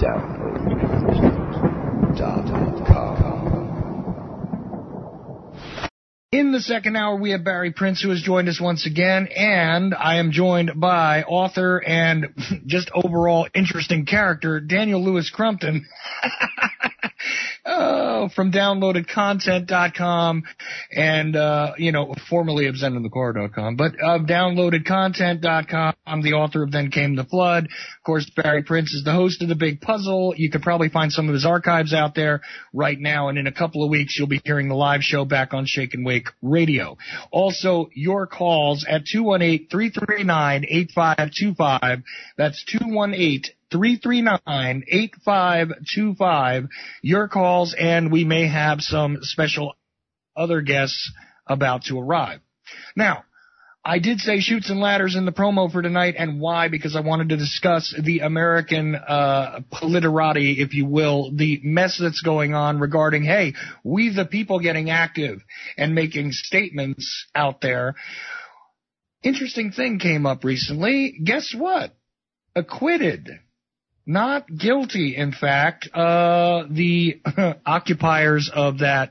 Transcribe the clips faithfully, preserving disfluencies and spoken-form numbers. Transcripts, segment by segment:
download dot com. In the second hour, we have Barry Prince, who has joined us once again, and I am joined by author and just overall interesting character, Daniel Lewis Crumpton. Oh, from downloaded content dot com and, uh, you know, formerly of zen in the car dot com, but of downloaded content dot com. I'm the author of Then Came the Flood. Of course, Barry Prince is the host of The Big Puzzle. You could probably find some of his archives out there right now, and in a couple of weeks, you'll be hearing the live show back on Shake and Wake Radio. Also, your calls at two one eight, three three nine, eight five two five. That's two one eight, three three nine, eight five two five. Your calls, and we may have some special other guests about to arrive. Now, I did say Chutes and Ladders in the promo for tonight, and why? Because I wanted to discuss the American uh politerati, if you will, the mess that's going on regarding, hey, we the people getting active and making statements out there. Interesting thing came up recently. Guess what? Acquitted. Not guilty, in fact. Uh, the occupiers of that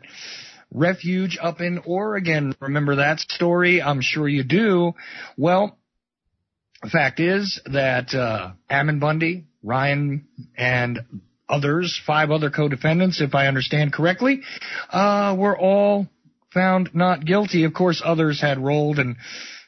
refuge up in Oregon. Remember that story? I'm sure you do. Well, the fact is that uh, Ammon Bundy, Ryan, and others, five other co-defendants, if I understand correctly, uh, were all found not guilty. Of course, others had rolled and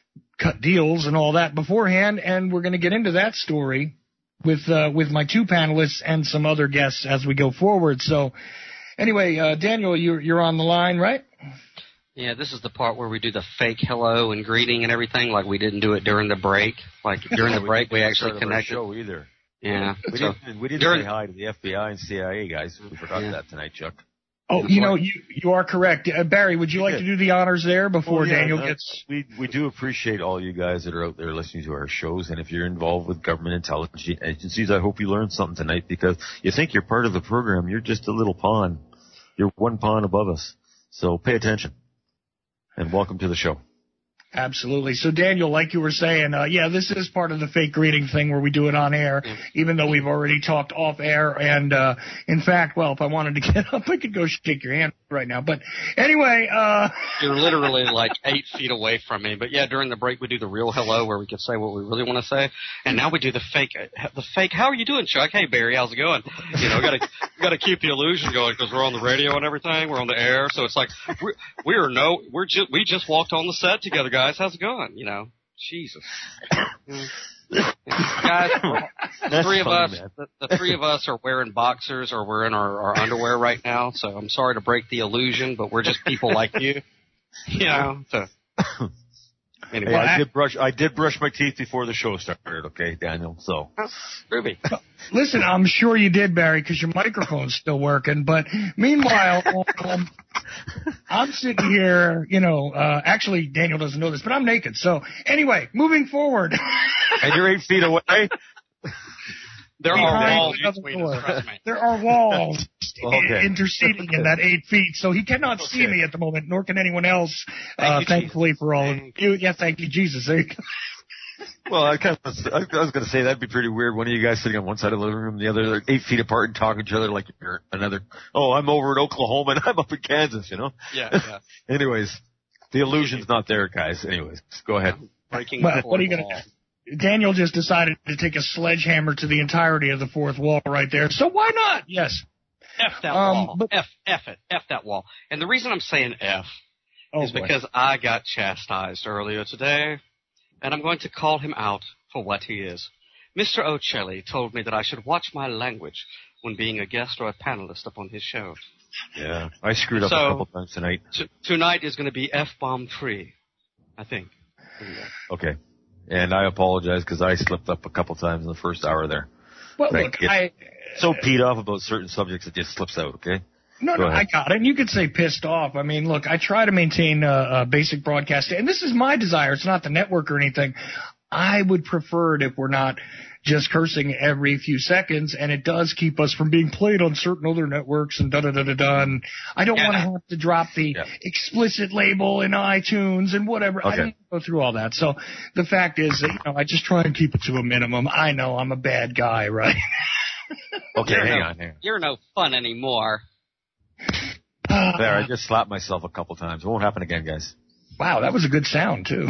cut deals and all that beforehand, and we're going to get into that story with uh, with my two panelists and some other guests as we go forward. So anyway, uh, Daniel, you're, you're on the line, right? Yeah, this is the part where we do the fake hello and greeting and everything, like we didn't do it during the break. Like during the break, we actually connected. Show either. Yeah. We so, didn't, we didn't during, say hi to the F B I and C I A guys. We forgot yeah. that tonight, Chuck. Oh, you know, you you are correct. Uh, Barry, would you like to do the honors there before oh, yeah, Daniel gets... We we do appreciate all you guys that are out there listening to our shows, and if you're involved with government intelligence agencies, I hope you learned something tonight, because you think you're part of the program. You're just a little pawn. You're one pawn above us. So pay attention, and welcome to the show. Absolutely. So, Daniel, like you were saying, uh, yeah, this is part of the fake greeting thing where we do it on air, even though we've already talked off air. And, uh, in fact, well, if I wanted to get up, I could go shake your hand right now. But anyway, uh. You're literally like eight feet away from me. But yeah, during the break, we do the real hello where we can say what we really want to say. And now we do the fake, the fake, how are you doing, Chuck? Hey, Barry, how's it going? You know, gotta, gotta keep the illusion going because we're on the radio and everything. We're on the air. So it's like, we're, we are no, we're just, we just walked on the set together, guys. How's it going? You know, Jesus. Guys, the three of us, the, the three of us are wearing boxers or we're in our, our underwear right now. So I'm sorry to break the illusion, but we're just people like you. You know. So. Anyway, hey, I did brush. I did brush my teeth before the show started. Okay, Daniel. So, Ruby. Listen, I'm sure you did, Barry, because your microphone's still working. But meanwhile, um, I'm sitting here. You know, uh, actually, Daniel doesn't know this, but I'm naked. So, anyway, moving forward. And you're eight feet away. There are walls between us. There are walls okay. interceding in that eight feet, so he cannot okay. see me at the moment, nor can anyone else. Thank uh, you, thankfully Jesus. for all thank of you. Yeah, thank you, Jesus. There you go. Well, I kind of, I was going to say that'd be pretty weird. One of you guys sitting on one side of the living room, the other they're eight feet apart and talking to each other like you're another. Oh, I'm over in Oklahoma and I'm up in Kansas. You know. Yeah. yeah. Anyways, the illusion's not there, guys. Anyways, go ahead. Breaking well, what are you going to? Daniel just decided to take a sledgehammer to the entirety of the fourth wall right there. So why not? Yes. F that um, wall. But, F, F it. F that wall. And the reason I'm saying F oh is boy. because I got chastised earlier today, and I'm going to call him out for what he is. Mister Ocelli told me that I should watch my language when being a guest or a panelist upon his show. Yeah, I screwed up so, a couple times tonight. T- tonight is going to be F-bomb free, I think. Okay. And I apologize because I slipped up a couple times in the first hour there. Well, but look, I, I so peed off about certain subjects it just slips out. Okay. No, Go no, ahead. I got it. And you could say pissed off. I mean, look, I try to maintain a, a basic broadcast, and this is my desire. It's not the network or anything. I would prefer it if we're not just cursing every few seconds, and it does keep us from being played on certain other networks and da-da-da-da-da. And I don't yeah. want to have to drop the yeah. explicit label in iTunes and whatever. Okay. I don't go through all that. So the fact is that, you know, I just try and keep it to a minimum. I know I'm a bad guy, right? Okay, you're hang no, on, hang on. You're no fun anymore. There, I just slapped myself a couple times. It won't happen again, guys. Wow, that was a good sound, too.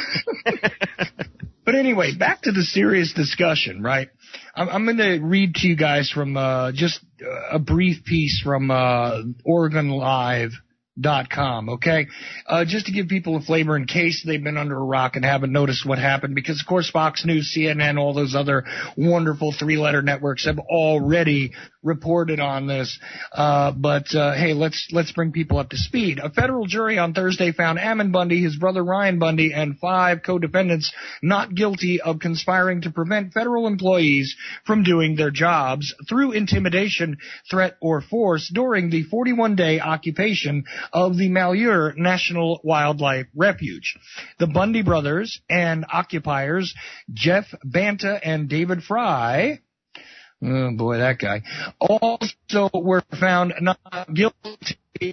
But anyway, back to the serious discussion, right? I'm, I'm going to read to you guys from uh, just a brief piece from uh, Oregon Live dot com, okay? Uh, just to give people a flavor in case they've been under a rock and haven't noticed what happened, because, of course, Fox News, C N N, all those other wonderful three-letter networks have already reported on this. Uh, but, uh, hey, let's let's bring people up to speed. A federal jury on Thursday found Ammon Bundy, his brother Ryan Bundy, and five co-defendants not guilty of conspiring to prevent federal employees from doing their jobs through intimidation, threat, or force during the forty-one day occupation of the Malheur National Wildlife Refuge. The Bundy brothers and occupiers, Jeff Banta and David Fry, oh boy, that guy, also were found not guilty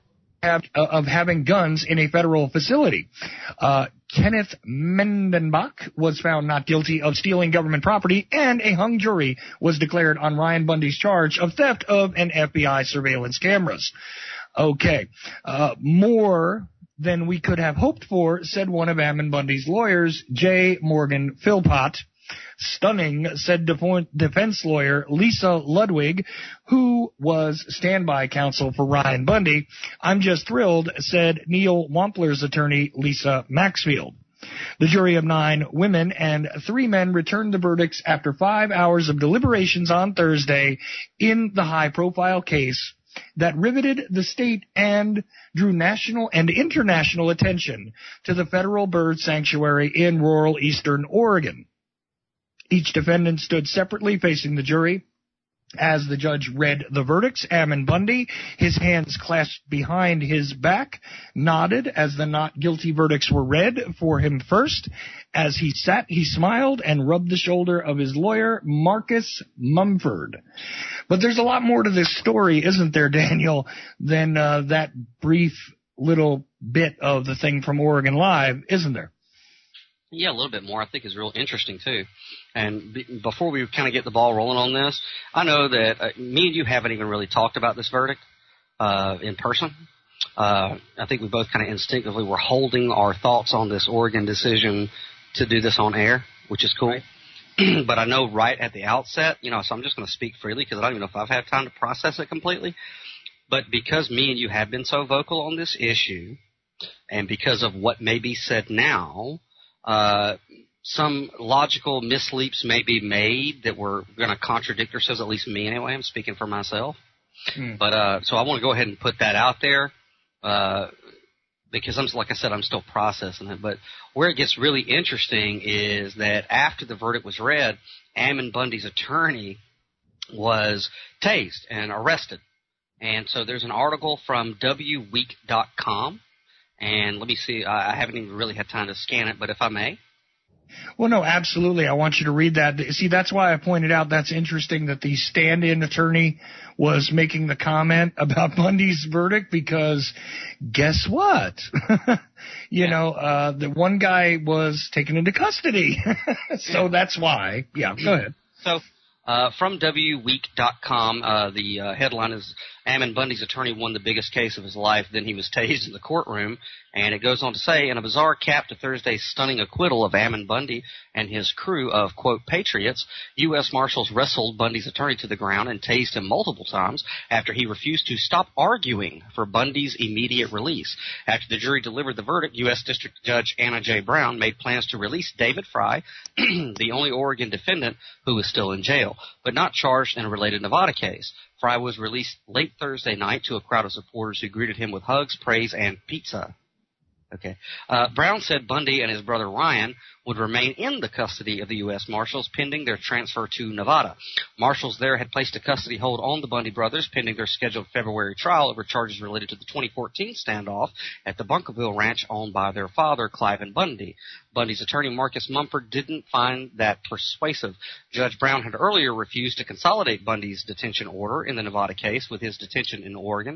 of having guns in a federal facility. Uh, Kenneth Mendenbach was found not guilty of stealing government property, and a hung jury was declared on Ryan Bundy's charge of theft of an F B I surveillance cameras. Okay, uh, more than we could have hoped for, said one of Ammon Bundy's lawyers, J. Morgan Philpott. Stunning, said defense lawyer Lisa Ludwig, who was standby counsel for Ryan Bundy. I'm just thrilled, said Neil Wampler's attorney, Lisa Maxfield. The jury of nine women and three men returned the verdicts after five hours of deliberations on Thursday in the high-profile case that riveted the state and drew national and international attention to the federal bird sanctuary in rural eastern Oregon. Each defendant stood separately facing the jury. As the judge read the verdicts, Ammon Bundy, his hands clasped behind his back, nodded as the not guilty verdicts were read for him first. As he sat, he smiled and rubbed the shoulder of his lawyer, Marcus Mumford. But there's a lot more to this story, isn't there, Daniel, than uh, that brief little bit of the thing from Oregon Live, isn't there? Yeah, a little bit more I think is real interesting, too. And be, before we kind of get the ball rolling on this, I know that uh, me and you haven't even really talked about this verdict uh, in person. Uh, I think we both kind of instinctively were holding our thoughts on this Oregon decision to do this on air, which is cool. Right. But I know right at the outset, you know, so I'm just going to speak freely because I don't even know if I've had time to process it completely. But because me and you have been so vocal on this issue, and because of what may be said now, Uh, some logical misleaps may be made that we're going to contradict ourselves, at least me anyway. I'm speaking for myself. Hmm. But uh, so I want to go ahead and put that out there uh, because, I'm like I said, I'm still processing it. But where it gets really interesting is that after the verdict was read, Ammon Bundy's attorney was tased and arrested. And so there's an article from W week dot com. And let me see, I haven't even really had time to scan it, but if I may. Well, no, absolutely. I want you to read that. See, that's why I pointed out that's interesting that the stand-in attorney was making the comment about Bundy's verdict because guess what? you yeah. know, uh, the one guy was taken into custody. so yeah. that's why. Yeah, go ahead. So uh, from W week dot com, uh, the uh, headline is Ammon Bundy's attorney won the biggest case of his life, then he was tased in the courtroom. And it goes on to say, in a bizarre cap to Thursday's stunning acquittal of Ammon Bundy and his crew of, quote, patriots, U S Marshals wrestled Bundy's attorney to the ground and tased him multiple times after he refused to stop arguing for Bundy's immediate release. After the jury delivered the verdict, U S District Judge Anna J. Brown made plans to release David Fry, the only Oregon defendant who is still in jail, but not charged in a related Nevada case. Fry was released late Thursday night to a crowd of supporters who greeted him with hugs, praise, and pizza. Okay. Uh, Brown said Bundy and his brother Ryan would remain in the custody of the U S Marshals pending their transfer to Nevada. Marshals there had placed a custody hold on the Bundy brothers pending their scheduled February trial over charges related to the twenty fourteen standoff at the Bunkerville Ranch owned by their father, Cliven Bundy. Bundy's attorney, Marcus Mumford, didn't find that persuasive. Judge Brown had earlier refused to consolidate Bundy's detention order in the Nevada case with his detention in Oregon,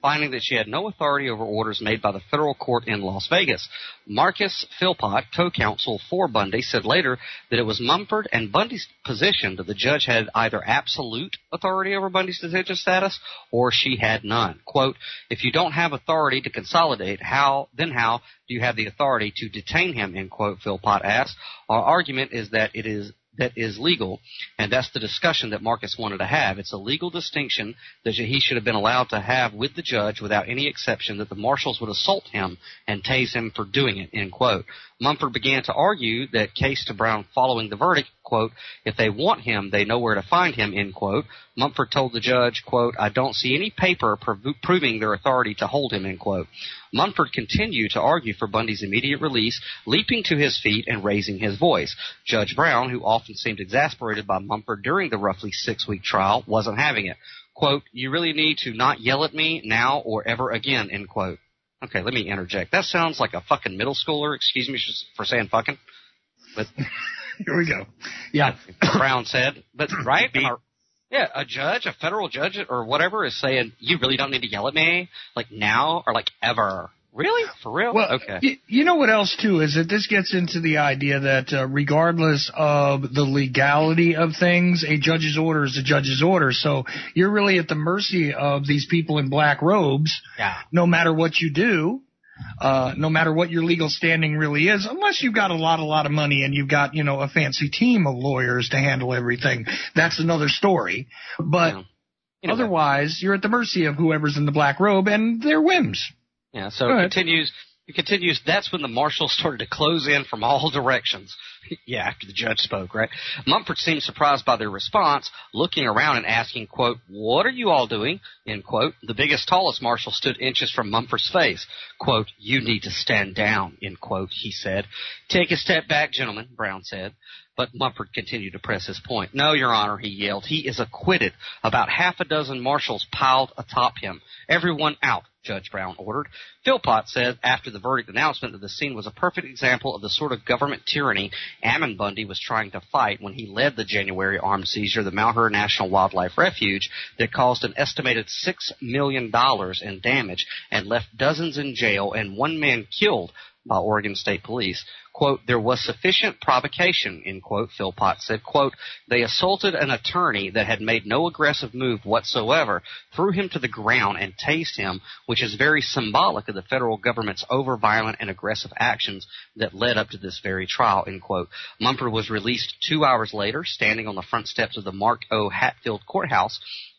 finding that she had no authority over orders made by the federal court in Las Vegas. Marcus Philpott, co-counsel for Bundy, said later that it was Mumford and Bundy's position that the judge had either absolute authority over Bundy's detention status or she had none. Quote, if you don't have authority to consolidate, how then how do you have the authority to detain him, end quote, Philpott asked. Our argument is that it is that is legal, and that's the discussion that Marcus wanted to have. It's a legal distinction that he should have been allowed to have with the judge without any exception that the marshals would assault him and tase him for doing it, end quote. Mumford began to argue that case to Brown following the verdict, quote, if they want him, they know where to find him, end quote. Mumford told the judge, quote, I don't see any paper prov- proving their authority to hold him, end quote. Mumford continued to argue for Bundy's immediate release, leaping to his feet and raising his voice. Judge Brown, who often seemed exasperated by Mumford during the roughly six-week trial, wasn't having it. Quote, you really need to not yell at me now or ever again, end quote. Okay, let me interject. That sounds like a fucking middle schooler. Excuse me for saying fucking. But here we go. Yeah. Brown said, but right? Yeah, a judge, a federal judge or whatever is saying, you really don't need to yell at me, like now or like ever. Really? For real? Well, okay. Y- you know what else, too, is that this gets into the idea that uh, regardless of the legality of things, a judge's order is a judge's order. So you're really at the mercy of these people in black robes, yeah. no matter what you do, uh, no matter what your legal standing really is, unless you've got a lot, a lot of money and you've got, you know, a fancy team of lawyers to handle everything. That's another story. But yeah. you know, otherwise, you're at the mercy of whoever's in the black robe and their whims. Yeah, so it continues, it continues, that's when the marshals started to close in from all directions. Yeah, after the judge spoke, right? Mumford seemed surprised by their response, looking around and asking, quote, what are you all doing, end quote. The biggest, tallest marshal stood inches from Mumford's face. Quote, you need to stand down, end quote, he said. Take a step back, gentlemen, Brown said. But Mumford continued to press his point. No, Your Honor, he yelled. He is acquitted. About half a dozen marshals piled atop him. Everyone out, Judge Brown ordered. Philpott said after the verdict announcement that the scene was a perfect example of the sort of government tyranny Ammon Bundy was trying to fight when he led the January armed seizure of the Malheur National Wildlife Refuge that caused an estimated six million dollars in damage and left dozens in jail and one man killed by Oregon State Police. Quote, there was sufficient provocation, end quote, Philpott said. Quote, they assaulted an attorney that had made no aggressive move whatsoever, threw him to the ground and tased him, which is very symbolic of the federal government's over-violent and aggressive actions that led up to this very trial, end quote. Mumford was released two hours later, standing on the front steps of the Mark O. Hatfield Courthouse.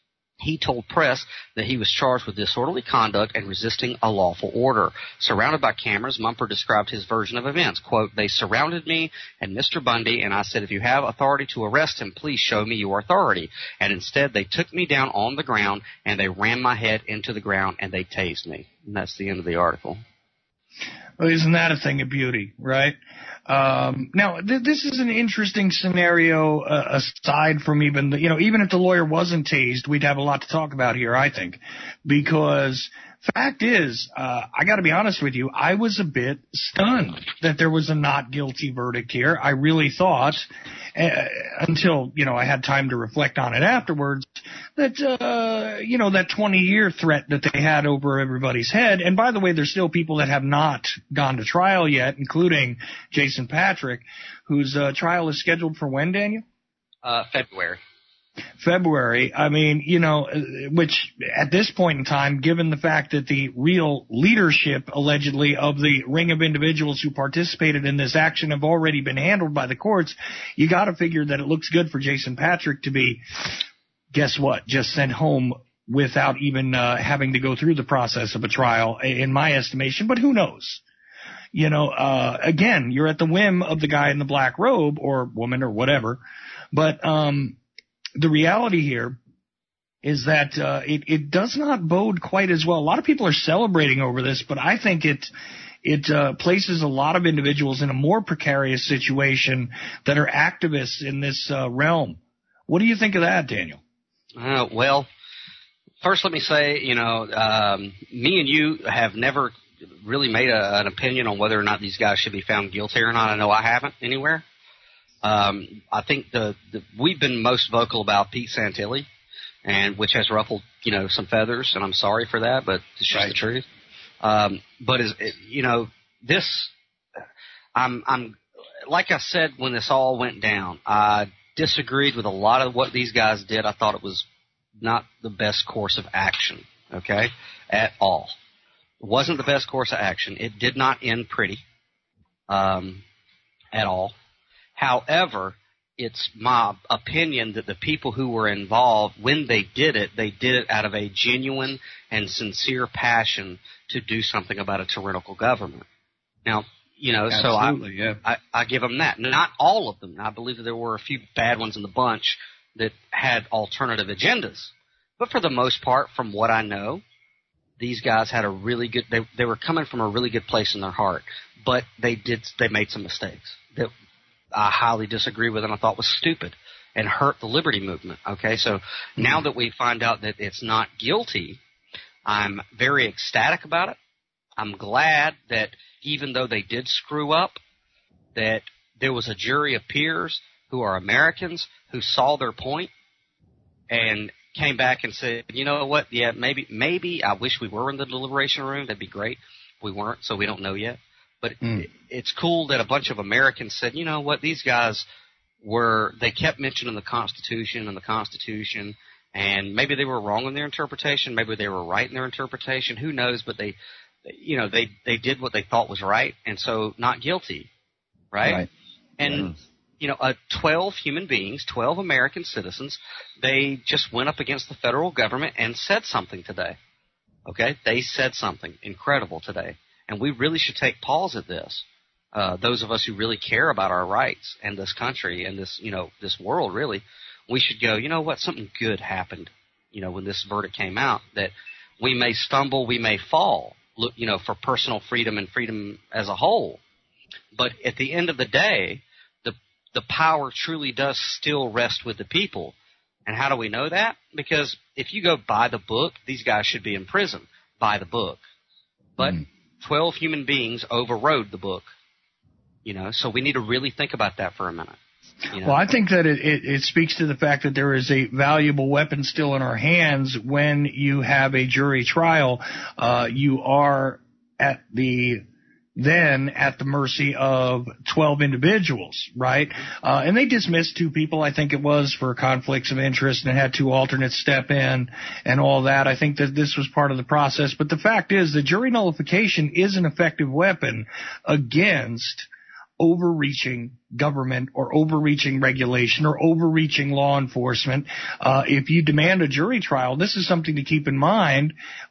He told press that he was charged with disorderly conduct and resisting a lawful order. Surrounded by cameras, Mumford described his version of events. Quote, they surrounded me and Mister Bundy, and I said, if you have authority to arrest him, please show me your authority. And instead, they took me down on the ground, and they rammed my head into the ground, and they tased me. And that's the end of the article. Well, isn't that a thing of beauty, right? Um, now, th- this is an interesting scenario uh, aside from even the, you know, even if the lawyer wasn't tased, we'd have a lot to talk about here, I think, because fact is, uh, I got to be honest with you, I was a bit stunned that there was a not guilty verdict here. I really thought, uh, until, you know, I had time to reflect on it afterwards, that, uh, you know, that twenty-year threat that they had over everybody's head. And by the way, there's still people that have not gone to trial yet, including Jason Patrick, whose uh, trial is scheduled for when, Daniel? Uh, February. February. I mean, you know, which at this point in time, given the fact that the real leadership, allegedly, of the ring of individuals who participated in this action have already been handled by the courts, you got to figure that it looks good for Jason Patrick to be, guess what, just sent home without even uh, having to go through the process of a trial, in my estimation. But who knows? You know, uh, again, you're at the whim of the guy in the black robe or woman or whatever. But um, the reality here is that uh, it, it does not bode quite as well. A lot of people are celebrating over this, but I think it it uh, places a lot of individuals in a more precarious situation that are activists in this uh, realm. What do you think of that, Daniel? Uh, well, first let me say, you know, um, me and you have never really made a, an opinion on whether or not these guys should be found guilty or not. I know I haven't anywhere. Um, I think the, the we've been most vocal about Pete Santilli and which has ruffled, you know, some feathers, and I'm sorry for that, but it's just Right. the truth. Um, but is you know this, I'm I'm like I said when this all went down, I disagreed with a lot of what these guys did. I thought it was not the best course of action, okay, at all. It wasn't the best course of action. It did not end pretty, um, at all. However, it's my opinion that the people who were involved, when they did it, they did it out of a genuine and sincere passion to do something about a tyrannical government. Now, you know, Absolutely, so I, yeah. I, I give them that. Not all of them. I believe that there were a few bad ones in the bunch that had alternative agendas. But for the most part, from what I know, these guys had a really good, they, they were coming from a really good place in their heart. But they did, they made some mistakes that I highly disagree with and I thought was stupid and hurt the liberty movement. Okay, so mm-hmm. now that we find out that it's not guilty, I'm very ecstatic about it. I'm glad that even though they did screw up, that there was a jury of peers who are Americans who saw their point and came back and said, you know what, yeah, maybe maybe I wish we were in the deliberation room. That'd be great. We weren't, so we don't know yet. But mm. it, it's cool that a bunch of Americans said, you know what, these guys were, they kept mentioning the Constitution and the Constitution, and maybe they were wrong in their interpretation. Maybe they were right in their interpretation. Who knows? But they, you know, they, they did what they thought was right, and so not guilty, right? right. And, yeah. you know, uh, twelve human beings, twelve American citizens, they just went up against the federal government and said something today, okay? They said something incredible today. And we really should take pause at this. Uh, those of us who really care about our rights and this country and this, you know, this world, really, we should go, you know what, something good happened, you know, when this verdict came out, that we may stumble, we may fall, look, you know, for personal freedom and freedom as a whole. But at the end of the day, the the power truly does still rest with the people. And how do we know that? Because if you go by the book, these guys should be in prison by the book. But mm. twelve human beings overrode the book, you know, so we need to really think about that for a minute. You know? Well, I think that it, it, it speaks to the fact that there is a valuable weapon still in our hands when you have a jury trial. Uh, you are at the then at the mercy of twelve individuals, right? Uh, and they dismissed two people, I think it was, for conflicts of interest and had two alternates step in and all that. I think that this was part of the process. But the fact is that jury nullification is an effective weapon against overreaching government or overreaching regulation or overreaching law enforcement. Uh, if you demand a jury trial, this is something to keep in mind,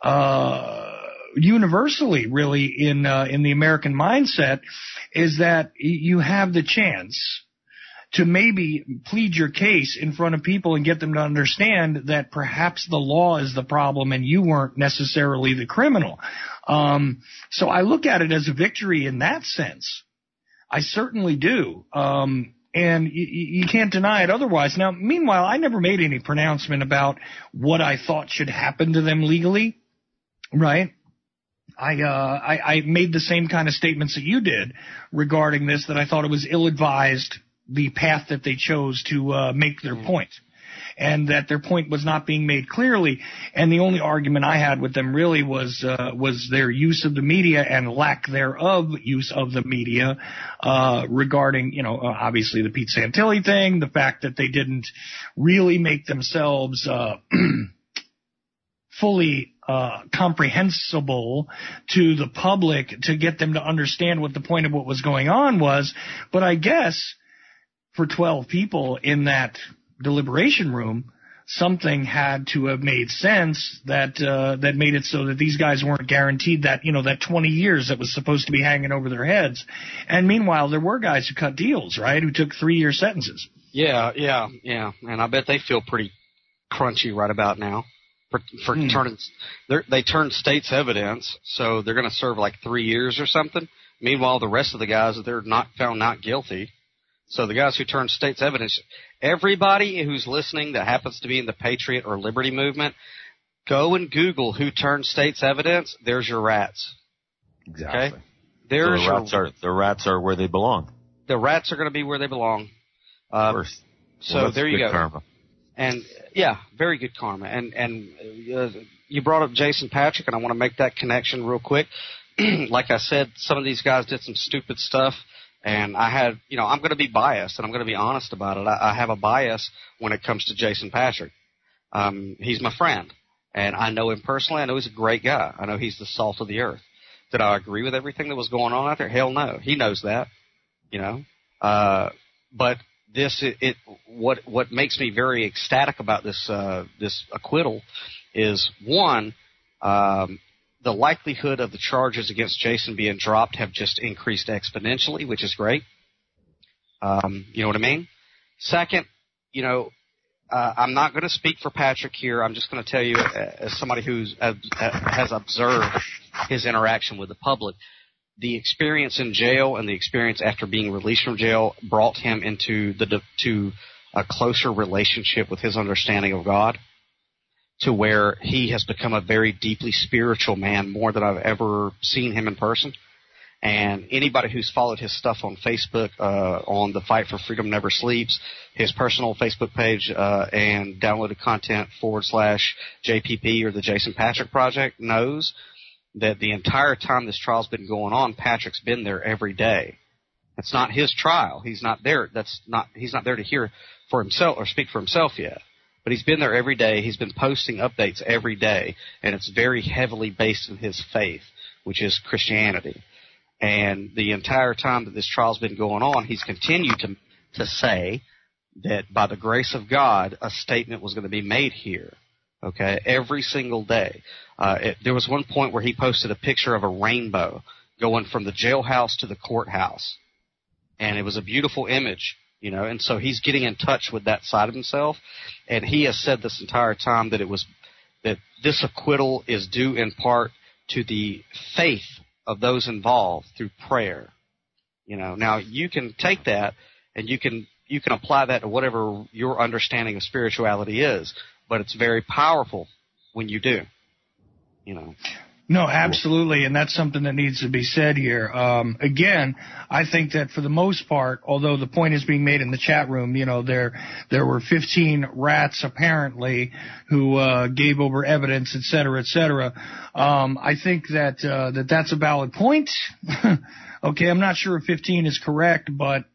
uh, universally, really, in uh, in the American mindset, is that you have the chance to maybe plead your case in front of people and get them to understand that perhaps the law is the problem and you weren't necessarily the criminal. Um, so I look at it as a victory in that sense. I certainly do. Um, and you, you can't deny it otherwise. Now, meanwhile, I never made any pronouncement about what I thought should happen to them legally, right? I, uh, I, I made the same kind of statements that you did regarding this, that I thought it was ill-advised, the path that they chose to uh, make their point, and that their point was not being made clearly. And the only argument I had with them really was uh, was their use of the media and lack thereof use of the media uh, regarding, you know, uh, obviously the Pete Santilli thing, the fact that they didn't really make themselves uh, fully uh, comprehensible to the public to get them to understand what the point of what was going on was. But I guess for twelve people in that deliberation room, something had to have made sense that uh, that made it so that these guys weren't guaranteed that, you know, that twenty years that was supposed to be hanging over their heads. And meanwhile, there were guys who cut deals, right, who took three-year sentences. Yeah, yeah, yeah. And I bet they feel pretty crunchy right about now. For, for mm. turning, they turned state's evidence, so they're going to serve like three years or something. Meanwhile, the rest of the guys, they're not found not guilty. So the guys who turned state's evidence, everybody who's listening that happens to be in the Patriot or Liberty movement, go and Google who turned state's evidence. There's your rats. Exactly. Okay? There's so the rats your, are the rats are where they belong. The rats are going to be where they belong. Uh, of course. So well, there you go. Karma. and yeah, very good karma. And and uh, you brought up Jason Patrick, and I want to make that connection real quick. Like I said, some of these guys did some stupid stuff, and I had, you know, I'm going to be biased, and I'm going to be honest about it. I, I have a bias when it comes to Jason Patrick. Um, he's my friend, and I know him personally. I know he's a great guy. I know he's the salt of the earth. Did I agree with everything that was going on out there? Hell no. He knows that, you know. Uh, but this, it, it, what what makes me very ecstatic about this uh, this acquittal is, one, um, the likelihood of the charges against Jason being dropped have just increased exponentially, which is great. Um, you know what I mean? Second, you know, uh, I'm not going to speak for Patrick here. I'm just going to tell you, uh, as somebody who's uh, has observed his interaction with the public, the experience in jail and the experience after being released from jail brought him into the to a closer relationship with his understanding of God, to where he has become a very deeply spiritual man, more than I've ever seen him in person. And anybody who's followed his stuff on Facebook, uh, on the Fight for Freedom Never Sleeps, his personal Facebook page, uh, and downloaded content forward slash J P P or the Jason Patrick Project knows that the entire time this trial's been going on, Patrick's been there every day. It's not his trial. He's not there. That's not, he's not there to hear for himself or speak for himself yet. But he's been there every day. He's been posting updates every day, and it's very heavily based in his faith, which is Christianity. And the entire time that this trial's been going on, he's continued to to say that by the grace of God, a statement was going to be made here. Okay, every single day. Uh, it, there was one point where he posted a picture of a rainbow going from the jailhouse to the courthouse, and it was a beautiful image, you know. And so he's getting in touch with that side of himself, and he has said this entire time that it was that this acquittal is due in part to the faith of those involved through prayer. You know, now you can take that and you can you can apply that to whatever your understanding of spirituality is, but it's very powerful when you do. You know. No, absolutely, and that's something that needs to be said here. Um, again, I think that for the most part, although the point is being made in the chat room, you know, there there were fifteen rats apparently who uh, gave over evidence, et cetera, et cetera. Um, I think that uh, that that's a valid point. Okay, I'm not sure if fifteen is correct, but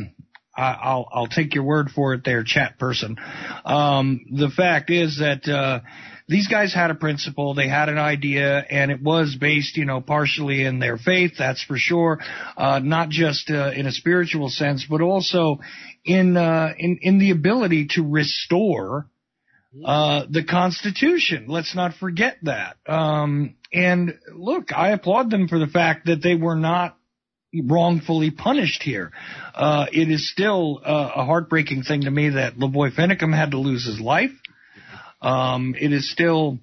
I'll I'll take your word for it there, chat person. Um, the fact is that uh, these guys had a principle, they had an idea, and it was based, you know, partially in their faith, that's for sure, uh, not just uh, in a spiritual sense, but also in uh, in in the ability to restore uh, the Constitution. Let's not forget that. Um, and look, I applaud them for the fact that they were not wrongfully punished here. Uh, it is still uh, a heartbreaking thing to me that Lavoy Finicum had to lose his life. Um, it is still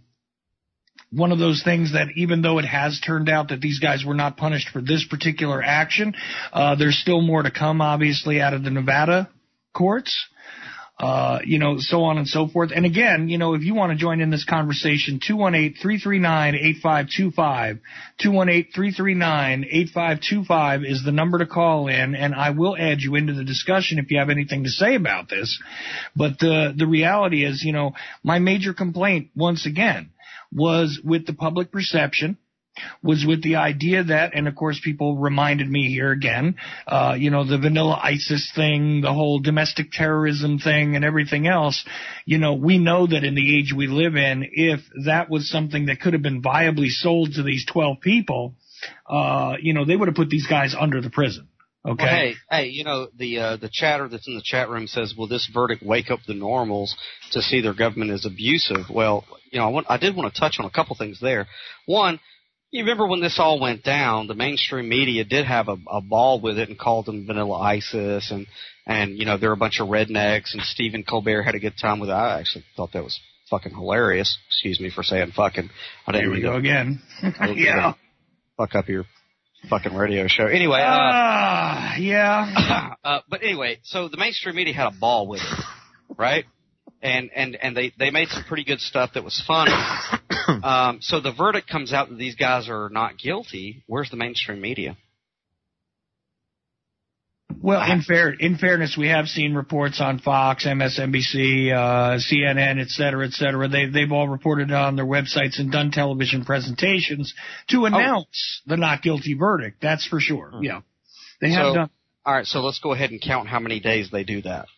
one of those things that even though it has turned out that these guys were not punished for this particular action, uh, there's still more to come, obviously, out of the Nevada courts. Uh, you know, so on and so forth. And again, you know, if you want to join in this conversation, two one eight, three three nine, eight five two five, two one eight, three three nine, eight five two five is the number to call in, and I will add you into the discussion if you have anything to say about this. But the, the reality is, you know, my major complaint, once again, was with the public perception, was with the idea that, and of course people reminded me here again, uh, you know, the vanilla ISIS thing, the whole domestic terrorism thing and everything else. You know, we know that in the age we live in, if that was something that could have been viably sold to these twelve people, uh, you know, they would have put these guys under the prison. Okay. Well, hey, hey, you know, the uh, the chatter that's in the chat room says, will this verdict wake up the normals to see their government is abusive? Well, you know, I, want, I did want to touch on a couple things there. One, you remember when this all went down, the mainstream media did have a, a ball with it and called them vanilla ISIS, and, and, you know, they're a bunch of rednecks, and Stephen Colbert had a good time with it. I actually thought that was fucking hilarious. Excuse me for saying fucking. I didn't Here we go to, again. Yeah. Fuck up your fucking radio show. Anyway. Ah, uh, uh, yeah. Uh, but anyway, so the mainstream media had a ball with it, right? And, and, and they, they made some pretty good stuff that was funny. Um, so the verdict comes out that these guys are not guilty. Where's the mainstream media? Well, in fair, in fairness, we have seen reports on Fox, M S N B C, uh, C N N, et cetera, et cetera. They, they've all reported it on their websites and done television presentations to announce oh. the not guilty verdict. That's for sure. Hmm. Yeah. They have so, done. All right. So let's go ahead and count how many days they do that.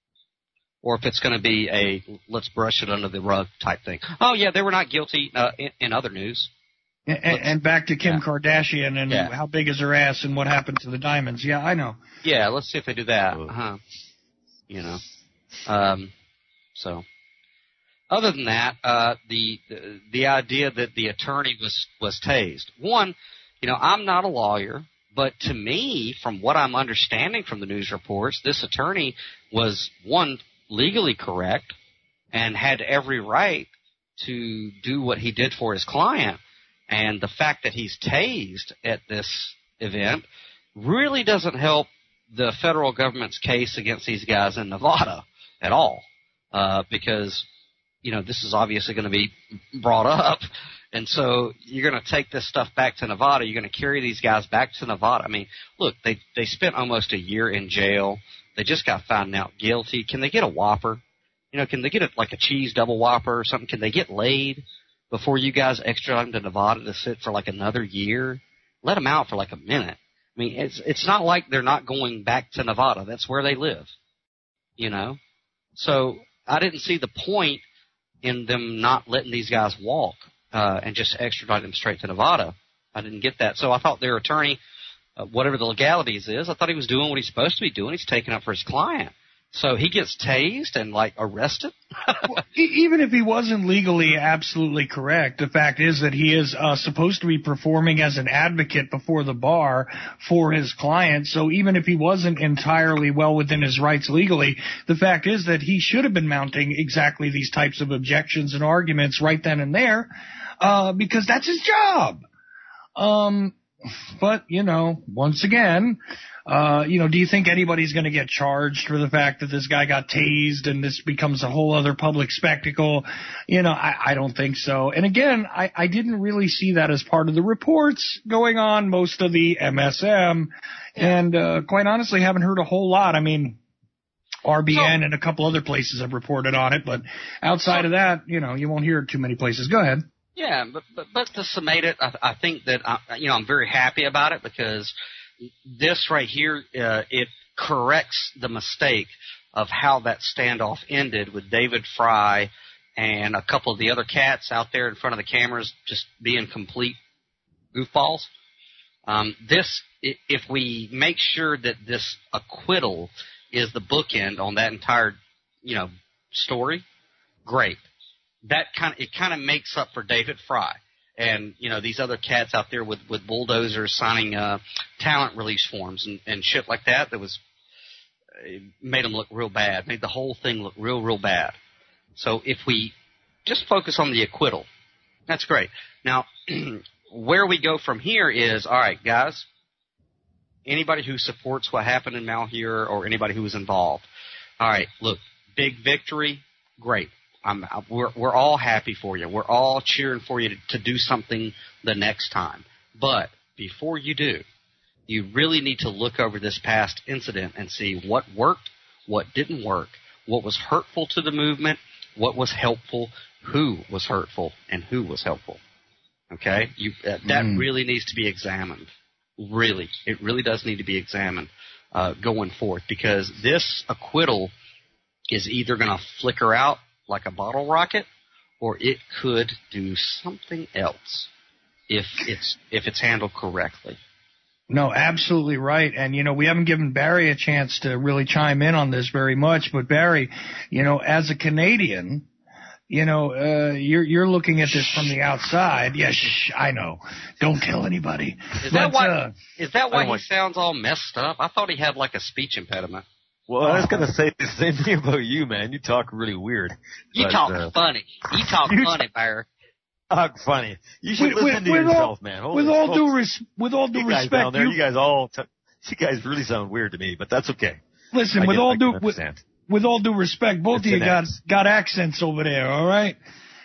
Or if it's going to be a let's brush it under the rug type thing. Oh, yeah, they were not guilty uh, in, in other news. And, and back to Kim yeah. Kardashian and yeah. how big is her ass and what happened to the diamonds. Yeah, I know. Yeah, let's see if they do that. Uh-huh. You know. Um, so, other than that, uh, the, the the idea that the attorney was, was tased. One, you know, I'm not a lawyer, but to me, from what I'm understanding from the news reports, this attorney was, one, legally correct and had every right to do what he did for his client. And the fact that he's tased at this event really doesn't help the federal government's case against these guys in Nevada at all, uh, because, you know, this is obviously going to be brought up. And so you're going to take this stuff back to Nevada. You're going to carry these guys back to Nevada. I mean, look, they, they spent almost a year in jail. They just got found out guilty. Can they get a Whopper? You know, can they get a, like a cheese double Whopper or something? Can they get laid before you guys extradite them to Nevada to sit for like another year? Let them out for like a minute. I mean, it's it's not like they're not going back to Nevada. That's where they live, you know? So I didn't see the point in them not letting these guys walk uh, and just extradite them straight to Nevada. I didn't get that. So I thought their attorney, uh, whatever the legalities is, I thought he was doing what he's supposed to be doing. He's taking up for his client. So he gets tased and, like, arrested? Well, even if he wasn't legally absolutely correct, the fact is that he is uh, supposed to be performing as an advocate before the bar for his client. So even if he wasn't entirely well within his rights legally, the fact is that he should have been mounting exactly these types of objections and arguments right then and there uh, because that's his job. Um, but, you know, once again... Uh, you know, do you think anybody's going to get charged for the fact that this guy got tased and this becomes a whole other public spectacle? You know, I, I don't think so. And again, I, I didn't really see that as part of the reports going on most of the M S M. And, uh, quite honestly, haven't heard a whole lot. I mean, R B N so, and a couple other places have reported on it, but outside so, of that, you know, you won't hear it too many places. Go ahead. Yeah, but, but, but to summate it, I, I think that, I, you know, I'm very happy about it because this right here, uh, it corrects the mistake of how that standoff ended with David Fry and a couple of the other cats out there in front of the cameras just being complete goofballs. Um, this, if we make sure that this acquittal is the bookend on that entire, you know, story, great. That kind of, it kind of makes up for David Fry. And, you know, these other cats out there with, with bulldozers signing uh, talent release forms and, and shit like that that was – made them look real bad, made the whole thing look real, real bad. So if we just focus on the acquittal, that's great. Now, where we go from here is, all right, guys, anybody who supports what happened in Malheur or anybody who was involved, all right, look, big victory, great. I'm, we're, we're all happy for you. We're all cheering for you to, to do something the next time. But before you do, you really need to look over this past incident and see what worked, what didn't work, what was hurtful to the movement, what was helpful, who was hurtful, and who was helpful. Okay? You, uh, that mm. really needs to be examined. Really. It really does need to be examined uh, going forth because this acquittal is either going to flicker out like a bottle rocket, or it could do something else if it's if it's handled correctly. No, absolutely right. And, you know, we haven't given Barry a chance to really chime in on this very much, but Barry, you know, as a Canadian, you know, uh, you're you're looking at this from the outside. Yes, yeah, I know. Don't tell anybody. Is that but, why? Uh, is that why he want... sounds all messed up? I thought he had like a speech impediment. Well, I was gonna say the same thing about you, man. You talk really weird. You but, talk uh, funny. You talk you funny, Barry. Talk funny. You should with, listen with, to with yourself, all, man. Holy with all folks. due res- with all due you guys respect, down there, you, you guys all, t- you guys really sound weird to me, but that's okay. Listen, I with get, all I due with, with all due respect, both it's of you got X. got accents over there, all right?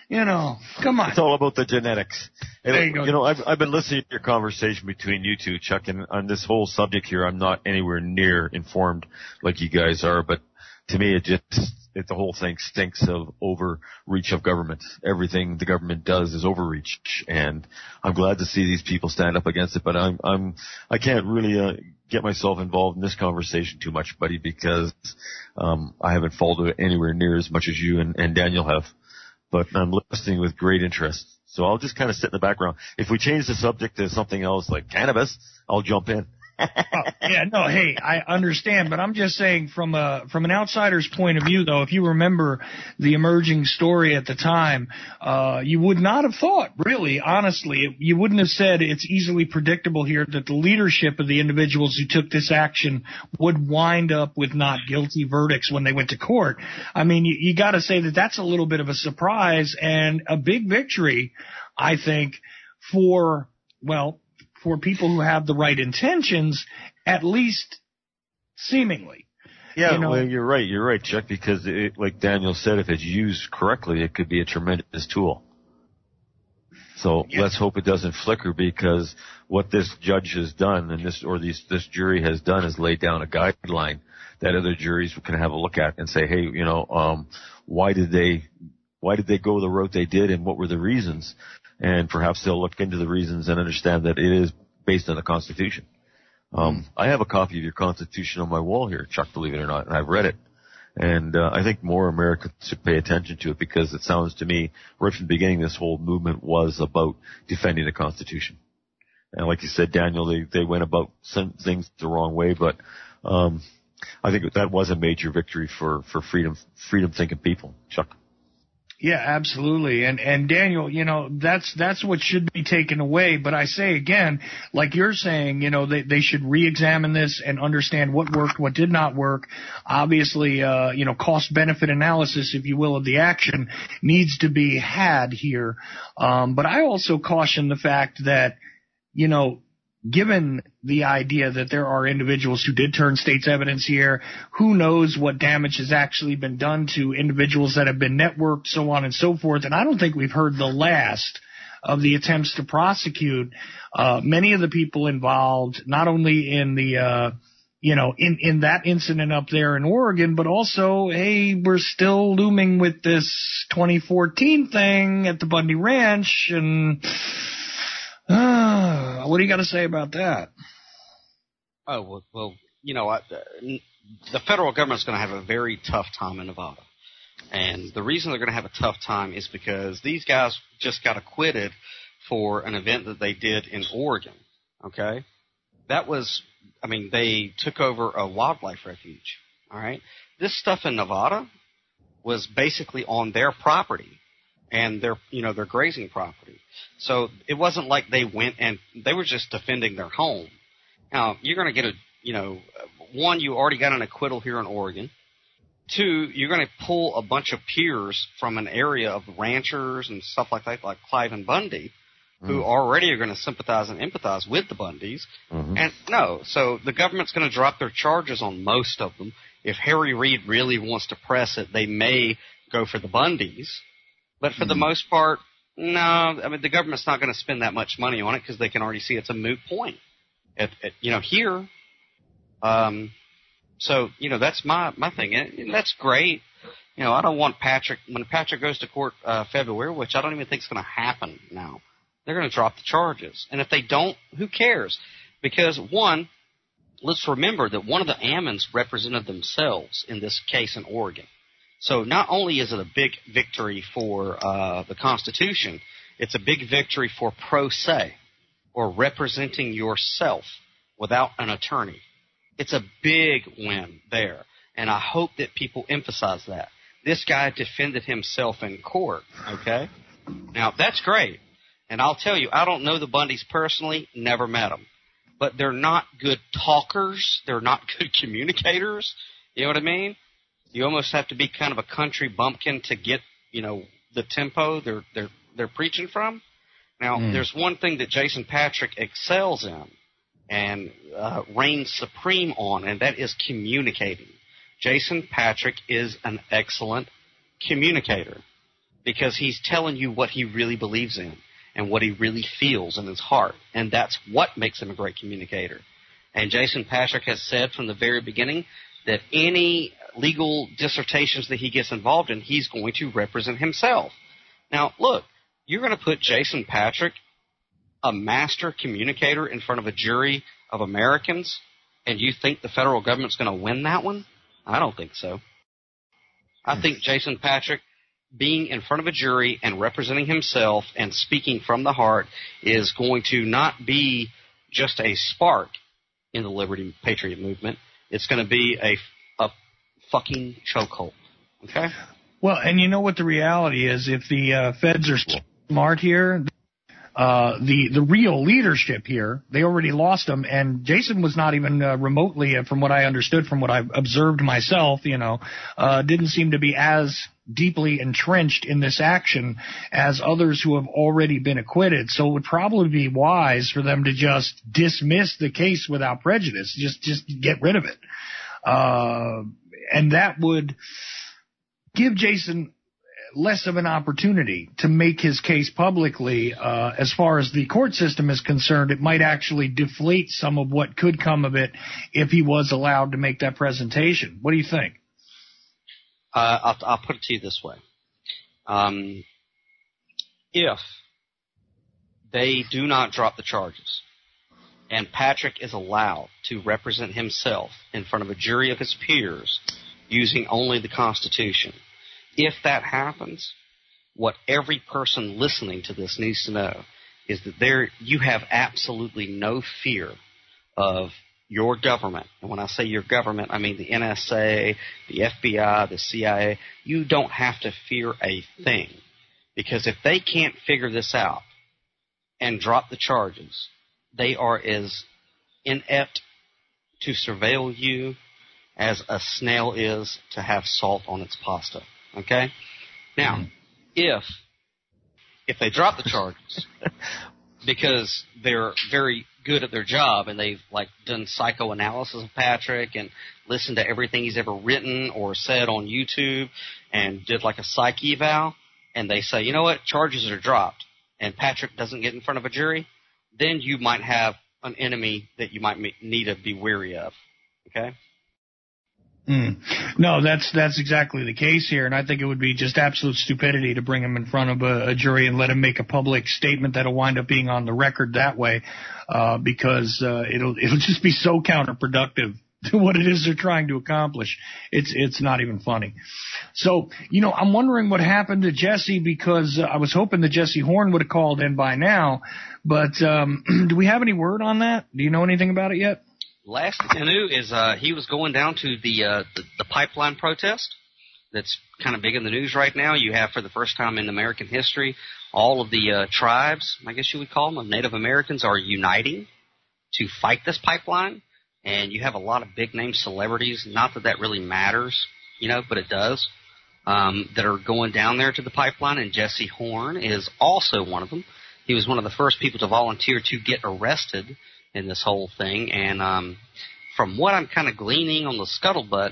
You know, come on. It's all about the genetics. And, There you go. You know, I've, I've been listening to your conversation between you two, Chuck, and on this whole subject here, I'm not anywhere near informed like you guys are, but to me, it just, it, the whole thing stinks of overreach of government. Everything the government does is overreach, and I'm glad to see these people stand up against it, but I'm, I'm, I can't really, uh, get myself involved in this conversation too much, buddy, because, um, I haven't followed it anywhere near as much as you and, and Daniel have. But I'm listening with great interest. So I'll just kind of sit in the background. If we change the subject to something else like cannabis, I'll jump in. Oh, yeah, no, hey, I understand, but I'm just saying from a from an outsider's point of view, though, if you remember the emerging story at the time, uh, you would not have thought, really, honestly, you wouldn't have said it's easily predictable here that the leadership of the individuals who took this action would wind up with not guilty verdicts when they went to court. I mean, you, you got to say that that's a little bit of a surprise and a big victory, I think, for, well, for people who have the right intentions, at least seemingly. Yeah, you know, well, you're right. You're right, Chuck, because it, like Daniel said, if it's used correctly, it could be a tremendous tool. So yeah. let's hope it doesn't flicker, because what this judge has done and this, or these, this jury has done is laid down a guideline that other juries can have a look at and say, hey, you know, um, why did they, why did they go the route they did and what were the reasons? And perhaps they'll look into the reasons and understand that it is based on the Constitution. Um, I have a copy of your Constitution on my wall here, Chuck, believe it or not, and I've read it. And uh, I think more Americans should pay attention to it, because it sounds to me, right from the beginning, this whole movement was about defending the Constitution. And like you said, Daniel, they, they went about some things the wrong way, but um, I think that was a major victory for, for freedom, freedom-thinking people, Chuck. Yeah, absolutely. And and Daniel, you know, that's that's what should be taken away. But I say again, like you're saying, you know, they they should re-examine this and understand what worked, what did not work. Obviously, uh, you know, cost-benefit analysis, if you will, of the action needs to be had here. Um, but I also caution the fact that, you know, given the idea that there are individuals who did turn state's evidence here, who knows what damage has actually been done to individuals that have been networked, so on and so forth. And I don't think we've heard the last of the attempts to prosecute uh, many of the people involved, not only in the uh, you know, in, in that incident up there in Oregon, but also, hey, we're still looming with this twenty fourteen thing at the Bundy Ranch, and Uh, what do you got to say about that? Oh, well, well you know, I, the federal government's going to have a very tough time in Nevada. And the reason they're going to have a tough time is because these guys just got acquitted for an event that they did in Oregon, okay? That was, I mean, they took over a wildlife refuge, all right? This stuff in Nevada was basically on their property and their, you know, their grazing property. So it wasn't like they went and they were just defending their home. Now, you're going to get a, you know, one, you already got an acquittal here in Oregon. Two, you're going to pull a bunch of peers from an area of ranchers and stuff like that, like Clive and Bundy, who mm. already are going to sympathize and empathize with the Bundys. Mm-hmm. And no, so the government's going to drop their charges on most of them. If Harry Reid really wants to press it, they may go for the Bundys. But for mm. the most part, no, I mean, the government's not going to spend that much money on it because they can already see it's a moot point. At, at, you know, here, um, so, you know, that's my, my thing. And that's great. You know, I don't want Patrick, when Patrick goes to court uh, February, which I don't even think is going to happen now, they're going to drop the charges. And if they don't, who cares? Because, one, let's remember that one of the Ammons represented themselves in this case in Oregon. So not only is it a big victory for uh, the Constitution, it's a big victory for pro se, or representing yourself without an attorney. It's a big win there, and I hope that people emphasize that. This guy defended himself in court, okay? Now, that's great, and I'll tell you, I don't know the Bundys personally, never met them, but they're not good talkers. They're not good communicators. You know what I mean? You almost have to be kind of a country bumpkin to get, you know, the tempo they're they're they're preaching from. Now, mm. there's one thing that Jason Patrick excels in and uh, reigns supreme on, and that is communicating. Jason Patrick is an excellent communicator. because he's telling you what he really believes in and what he really feels in his heart, and that's what makes him a great communicator. And Jason Patrick has said from the very beginning that any legal dissertations that he gets involved in, he's going to represent himself. Now, look, you're going to put Jason Patrick, a master communicator, in front of a jury of Americans, and you think the federal government's going to win that one? I don't think so. I think Jason Patrick being in front of a jury and representing himself and speaking from the heart is going to not be just a spark in the Liberty Patriot movement. It's going to be a, a fucking chokehold. Okay? Well, and you know what the reality is? If the uh, feds are smart here, uh, the the real leadership here, they already lost them. And Jason was not even uh, remotely, uh, from what I understood, from what I've observed myself, you know, uh, didn't seem to be as deeply entrenched in this action as others who have already been acquitted. So it would probably be wise for them to just dismiss the case without prejudice, just just get rid of it. Uh, and that would give Jason less of an opportunity to make his case publicly. Uh, as far as the court system is concerned, it might actually deflate some of what could come of it if he was allowed to make that presentation. What do you think? Uh, I'll, I'll put it to you this way. Um, if they do not drop the charges and Patrick is allowed to represent himself in front of a jury of his peers using only the Constitution, if that happens, what every person listening to this needs to know is that there you have absolutely no fear of your government. And when I say your government, I mean the N S A, the F B I, the C I A. You don't have to fear a thing, because if they can't figure this out and drop the charges, they are as inept to surveil you as a snail is to have salt on its pasta. Okay? Now, mm-hmm. if if they drop the charges because they're very good at their job and they've like done psychoanalysis of Patrick and listened to everything he's ever written or said on YouTube and did like a psych eval, and they say, you know what, charges are dropped, and Patrick doesn't get in front of a jury, then you might have an enemy that you might need to be wary of. Okay? Mm. No, that's that's exactly the case here, and I think it would be just absolute stupidity to bring him in front of a, a jury and let him make a public statement that'll wind up being on the record that way, uh, because uh, it'll it'll just be so counterproductive to what it is they're trying to accomplish. It's it's not even funny. So, you know, I'm wondering what happened to Jesse, because uh, I was hoping that Jesse Horn would have called in by now, but um, do we have any word on that? Do you know anything about it yet? Last thing I knew is uh, he was going down to the, uh, the the pipeline protest that's kind of big in the news right now. You have, for the first time in American history, all of the uh, tribes, I guess you would call them, of Native Americans are uniting to fight this pipeline. And you have a lot of big-name celebrities, not that that really matters, you know, but it does, um, that are going down there to the pipeline, and Jesse Horn is also one of them. He was one of the first people to volunteer to get arrested in this whole thing, and um, from what I'm kind of gleaning on the scuttlebutt,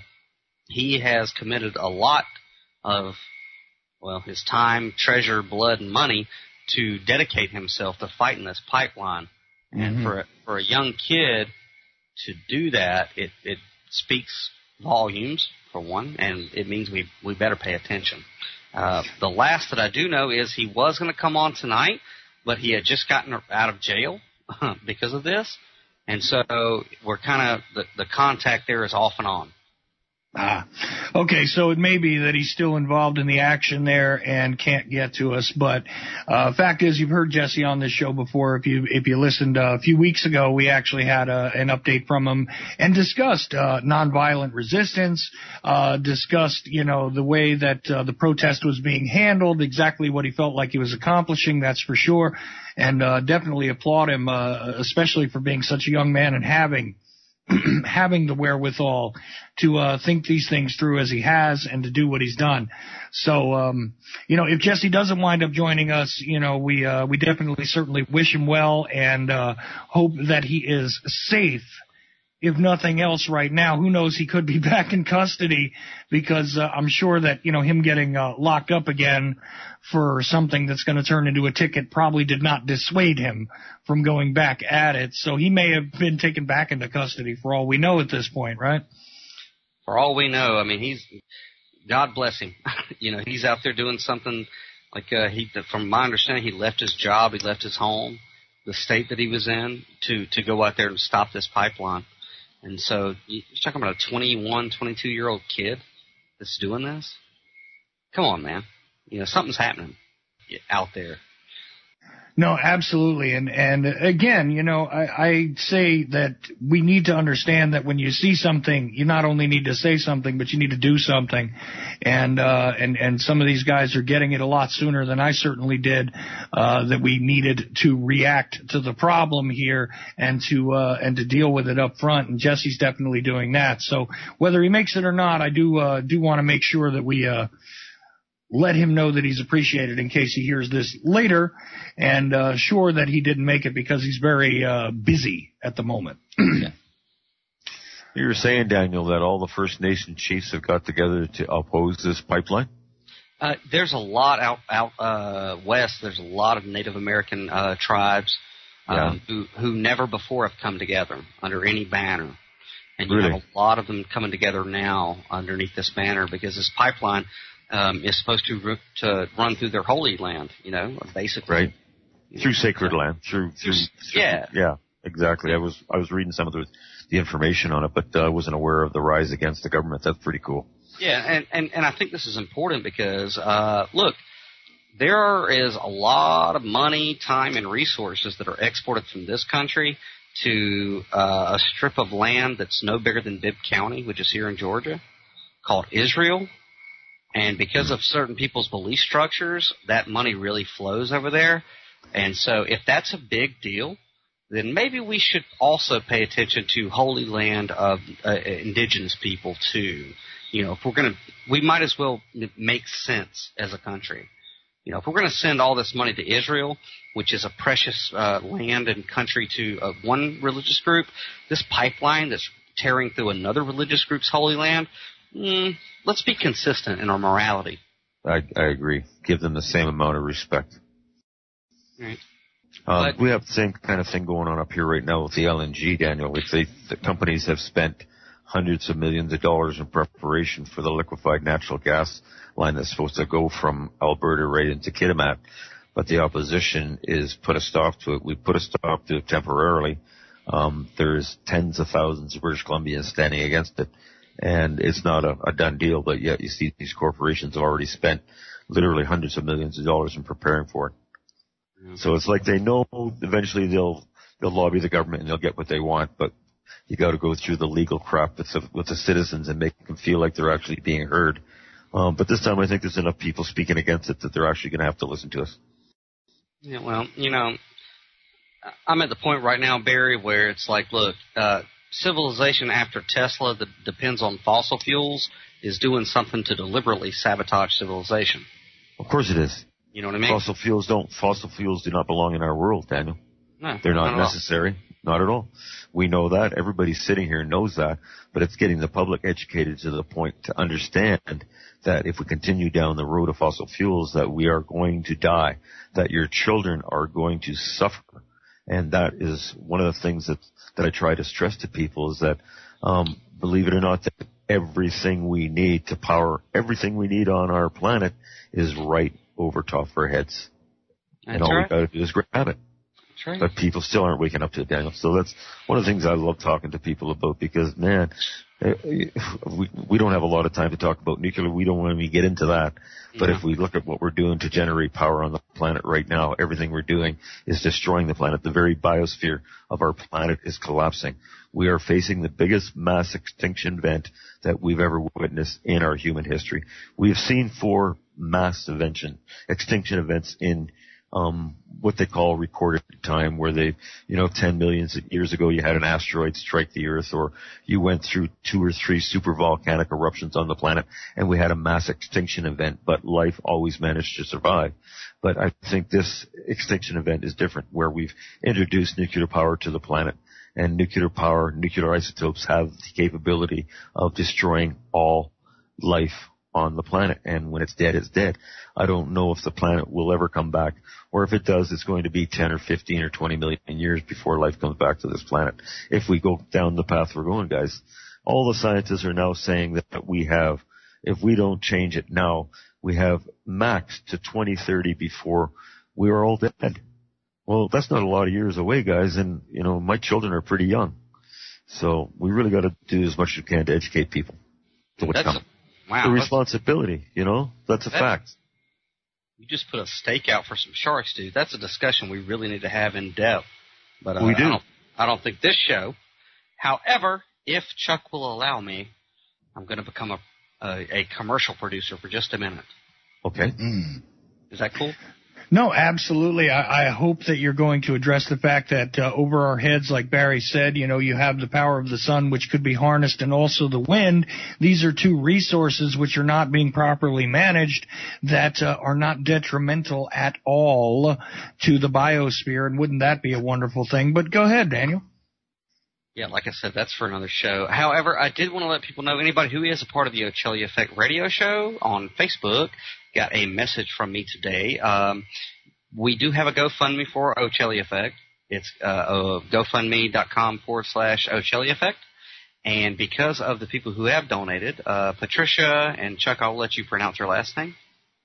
he has committed a lot of, well, his time, treasure, blood, and money to dedicate himself to fighting this pipeline. Mm-hmm. And for a, for a young kid to do that, it, it speaks volumes, for one, and it means we we better pay attention. Uh, the last that I do know is he was going to come on tonight, but he had just gotten out of jail because of this, and so we're kind of the, the contact there is off and on. Ah, okay, so it may be that he's still involved in the action there and can't get to us, but uh, fact is, you've heard Jesse on this show before. If you if you listened uh, a few weeks ago, we actually had a, an update from him and discussed uh, nonviolent resistance, uh, discussed, you know, the way that uh, the protest was being handled, exactly what he felt like he was accomplishing, that's for sure, and uh, definitely applaud him, uh, especially for being such a young man and having having the wherewithal to uh, think these things through as he has and to do what he's done. So, um, you know, if Jesse doesn't wind up joining us, you know, we uh, we definitely certainly wish him well and uh, hope that he is safe if nothing else right now. Who knows, he could be back in custody because uh, I'm sure that, you know, him getting uh, locked up again for something that's going to turn into a ticket probably did not dissuade him from going back at it. So he may have been taken back into custody for all we know at this point, right? For all we know. I mean, he's, God bless him. You know, he's out there doing something like, uh, he, from my understanding, he left his job, he left his home, the state that he was in, to, to go out there and stop this pipeline. And so you're talking about a twenty-one, twenty-two-year-old kid that's doing this? Come on, man. You know, something's happening out there. No, absolutely. And, and again, you know, I, I say that we need to understand that when you see something, you not only need to say something, but you need to do something. And, uh, and, and some of these guys are getting it a lot sooner than I certainly did, uh, that we needed to react to the problem here and to, uh, and to deal with it up front. And Jesse's definitely doing that. So whether he makes it or not, I do, uh, do want to make sure that we, uh, let him know that he's appreciated in case he hears this later, and uh, sure that he didn't make it because he's very uh, busy at the moment. You were saying, Daniel, that all the First Nation chiefs have got together to oppose this pipeline? Uh, there's a lot out out uh, west. There's a lot of Native American uh, tribes um, yeah. who who never before have come together under any banner. And you really? have a lot of them coming together now underneath this banner because this pipeline Um, is supposed to, to run through their holy land, you know, basically. Right. Through sacred land. Through, through, through, yeah. Yeah, exactly. I was, I was reading some of the, the information on it, but uh, I wasn't aware of the rise against the government. That's pretty cool. Yeah, and, and, and I think this is important because, uh, look, there is a lot of money, time, and resources that are exported from this country to uh, a strip of land that's no bigger than Bibb County, which is here in Georgia, called Israel. And because of certain people's belief structures, that money really flows over there. And so if that's a big deal, then maybe we should also pay attention to holy land of uh, indigenous people too. You know, if we're going to, we might as well make sense as a country. You know, if we're going to send all this money to Israel, which is a precious uh, land and country to uh, one religious group, this pipeline that's tearing through another religious group's holy land, Mm, let's be consistent in our morality. I, I agree. Give them the same amount of respect. Right. Um, but, we have the same kind of thing going on up here right now with the L N G, Daniel. If they, the companies have spent hundreds of millions of dollars in preparation for the liquefied natural gas line that's supposed to go from Alberta right into Kitimat, but the opposition is put a stop to it. We put a stop to it temporarily. Um, there's tens of thousands of British Columbians standing against it. And it's not a, a done deal, but yet you see these corporations have already spent literally hundreds of millions of dollars in preparing for it. Yeah. So it's like they know eventually they'll they'll lobby the government and they'll get what they want, but you got to go through the legal crap with the, with the citizens and make them feel like they're actually being heard. Um, but this time I think there's enough people speaking against it that they're actually going to have to listen to us. Yeah, well, you know, I'm at the point right now, Barry, where it's like, look, uh, civilization after Tesla that depends on fossil fuels is doing something to deliberately sabotage civilization. Of course it is. You know what I mean? Fossil fuels don't. Fossil fuels do not belong in our world, Daniel. No, they're not, not necessary. Not at all. We know that. Everybody sitting here knows that. But it's getting the public educated to the point to understand that if we continue down the road of fossil fuels, that we are going to die, that your children are going to suffer. And that is one of the things that, that I try to stress to people is that, um, believe it or not, that everything we need to power everything we need on our planet is right over top of our heads. That's and all right. we got to do is grab it. That's right. But people still aren't waking up to it, Daniel. So that's one of the things I love talking to people about because, man, we, we don't have a lot of time to talk about nuclear. We don't want to get into that. But yeah. if we look at what we're doing to generate power on the planet right now, everything we're doing is destroying the planet. The very biosphere of our planet is collapsing. We are facing the biggest mass extinction event that we've ever witnessed in our human history. We have seen four mass extinction, extinction events in um what they call recorded time, where they, you know, ten millions of years ago you had an asteroid strike the Earth, or you went through two or three super volcanic eruptions on the planet and we had a mass extinction event, but life always managed to survive. But I think this extinction event is different, where we've introduced nuclear power to the planet and nuclear power, nuclear isotopes have the capability of destroying all life on the planet. And when it's dead, it's dead. I don't know if the planet will ever come back, or if it does, it's going to be ten or fifteen or twenty million years before life comes back to this planet. If we go down the path we're going, guys, all the scientists are now saying that we have, if we don't change it now, we have max to twenty thirty before we are all dead. Well, that's not a lot of years away, guys, and, you know, my children are pretty young. So we really got to do as much as we can to educate people to what's That's coming. A, wow. The responsibility, you know, that's a that, fact. You just put a stake out for some sharks, dude. That's a discussion we really need to have in depth. But uh, we do. I don't, I don't think this show. However, if Chuck will allow me, I'm going to become a, a, a commercial producer for just a minute. Okay. Mm. Is that cool? No, absolutely. I, I hope that you're going to address the fact that uh, over our heads, like Barry said, you know, you have the power of the sun, which could be harnessed, and also the wind. These are two resources which are not being properly managed that uh, are not detrimental at all to the biosphere, and wouldn't that be a wonderful thing? But go ahead, Daniel. Yeah, like I said, that's for another show. However, I did want to let people know, anybody who is a part of the Ocelli Effect radio show on Facebook got a message from me today. Um, we do have a GoFundMe for Ocelli Effect. It's uh, uh, GoFundMe.com forward slash Ocelli Effect. And because of the people who have donated, uh, Patricia and Chuck, I'll let you pronounce her last name.